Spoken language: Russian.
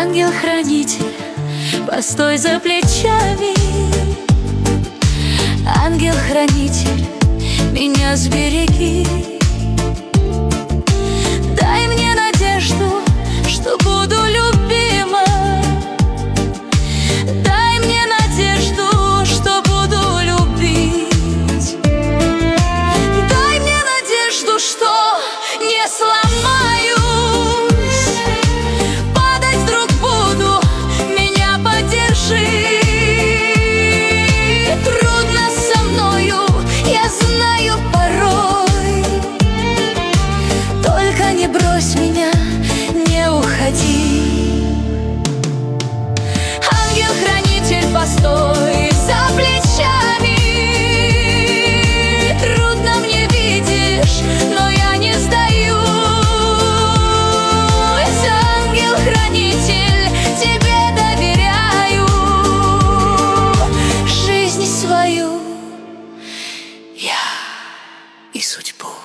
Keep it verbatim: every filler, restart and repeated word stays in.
Ангел-хранитель, постой за плечами. Ангел-хранитель, меня сбереги. Дай мне надежду, что буду любима. Дай мне надежду, что буду любить. Дай мне надежду, что не сломаюсь. Падать вдруг буду, меня поддержи. Трудно со мною, я знаю порой. Только не брось меня, не уходи. Ангел-хранитель, постой за плечами. Трудно мне, видишь, но я не сдаюсь. Ангел-хранитель, тебе доверяю жизнь свою я и судьбу.